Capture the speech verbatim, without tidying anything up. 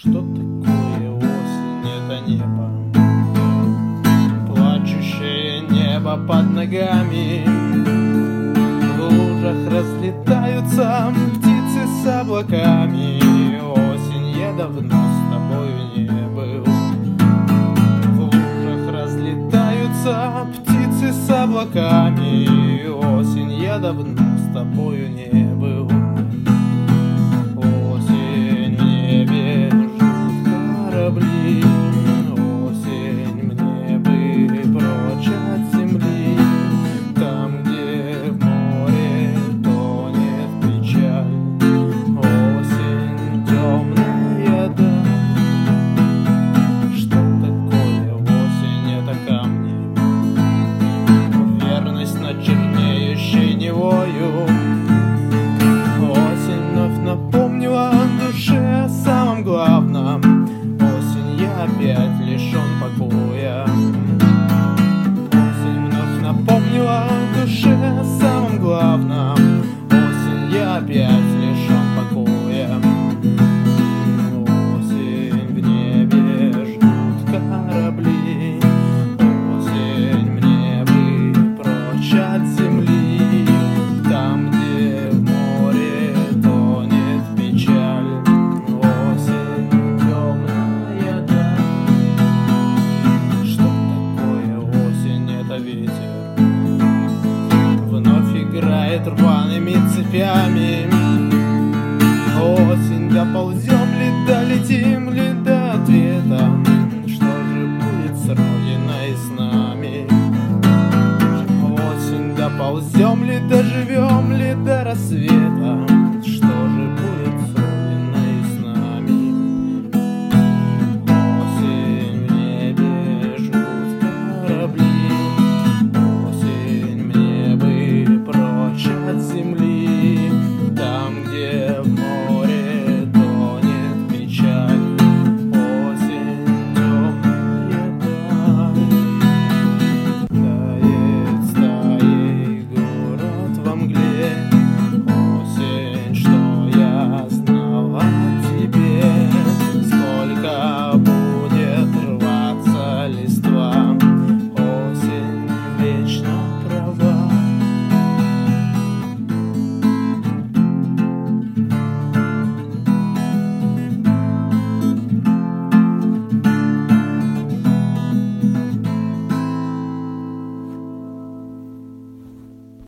Что такое осень? Это небо, плачущее небо под ногами. В лужах разлетаются птицы с облаками. Осень, я давно с тобою не был. В лужах разлетаются птицы с облаками. Осень, я давно с тобою не был. Осень, в небе ждут корабли. Осень, мне бы прочь от земли, там, где в море тонет печаль. Осень, темная даль. Что такое осень? Это камни, верность над чернеющей невою. Осень вновь напомнила душе о самом главном. Осень, я опять лишен покоя. Осень вновь напомнила душе о самом главном. Осень, я опять лишен покоя. Осень, в небе ждут корабли. Осень, мне бы прочь от земли, там, где в море тонет печаль. Осень, темная даль. Что такое осень? Это ветер, вновь играет рваными цепями. Осень, доползем ли, долетим